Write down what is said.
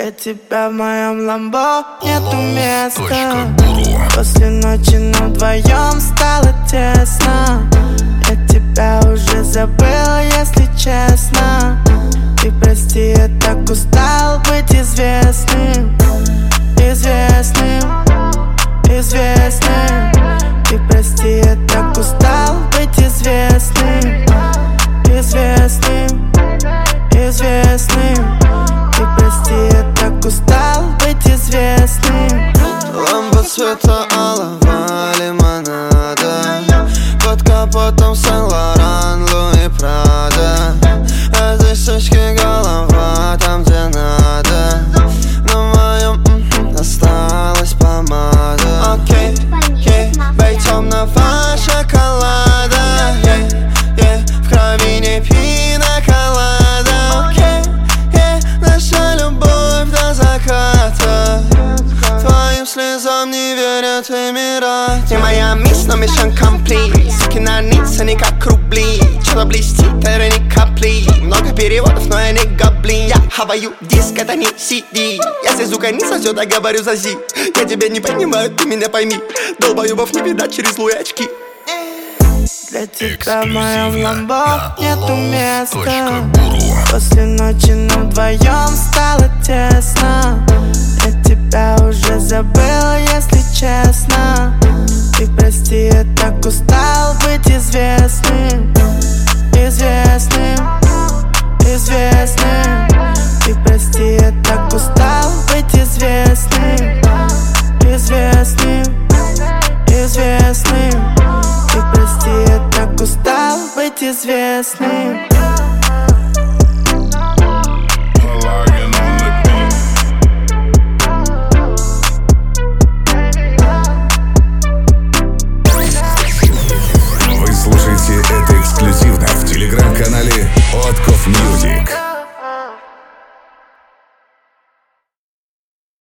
Для тебя в моем ламбо нету места. После ночи нам вдвоем стало тесно. Я тебя уже забыл, если честно. Ты прости, я так устал быть известным. Известным, известным. Ты прости, я так устал быть известным. Известным, известным. Ты прости, я так устал быть известным. Лампа цвета алого лимонада, под капотом Сен-Лоран, Луи Прада. А здесь точки голова, там где надо. На моем осталась помада. Окей, бей темного шоколада. В крови не пина колада. Наша любовь до заката. Твоим слезам не верят Эмираты. Ты моя мисс, но mission complete. Суки на ниц, они как рубли. Что-то блестит, это не капли. Много переводов, но я не гоблин. Я хаваю диск, это не CD. Если звука не сойдет, я говорю за зи. Я тебя не понимаю, ты меня пойми. Долбоебов не видать через луи очки. Для тебя в моем ламбо нету места. После ночи нам вдвоем стало тесно. Я тебя уже забыл, если честно. Ты прости, я так устал быть известным. Известным, известным. Ты прости, я так устал быть известным. Известным, известным. Ты прости, я так устал быть известным.